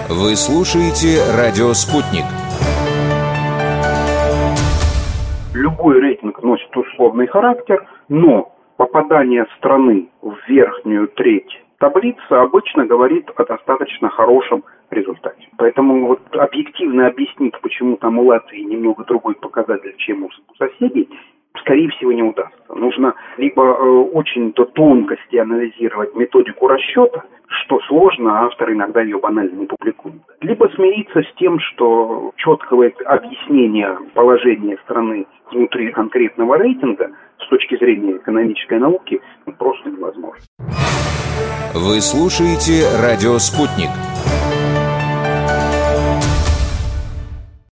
Вы слушаете «Радио Спутник». Любой рейтинг носит условный характер, но попадание страны в верхнюю треть таблицы обычно говорит о достаточно хорошем результате. Поэтому вот объективно объяснить, почему там у Латвии немного другой показатель, чем у соседей, скорее всего, не удастся. Нужно либо очень до тонкости анализировать методику расчета, что сложно, а авторы иногда ее банально не публикуют. Либо смириться с тем, что четкого объяснения положения страны внутри конкретного рейтинга с точки зрения экономической науки просто невозможно. Вы слушаете «Радио Спутник».